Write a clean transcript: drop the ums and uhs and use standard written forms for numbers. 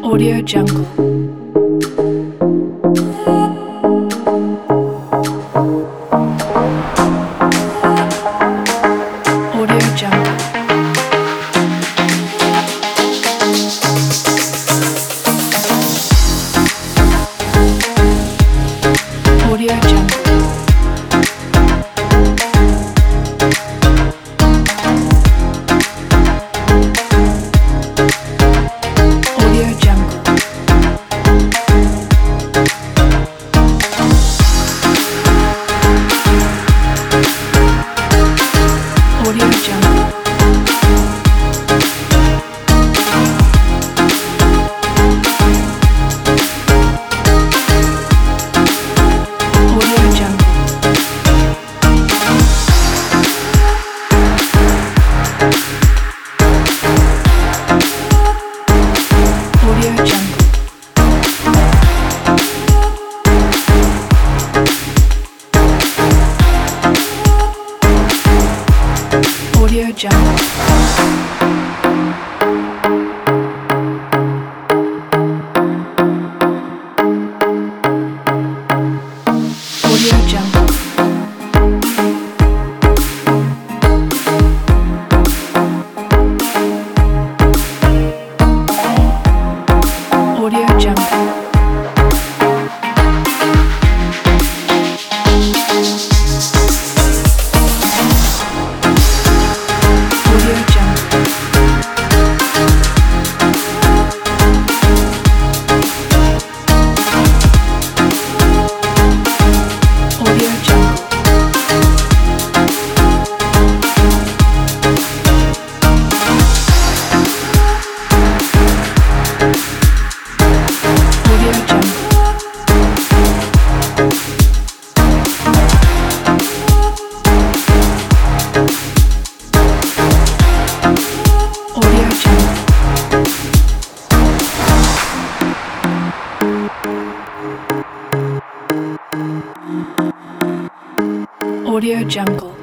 Audio Jungle. Audio Jungle. Audio Jungle. Audio Jungle. Audio Jungle. Audio Jungle. Audio Jungle. Audio Jungle. Audio Jungle. Audio Jungle. Audio Jungle. Audio Jungle. Audio Jungle. Audio Jungle. Audio Jungle.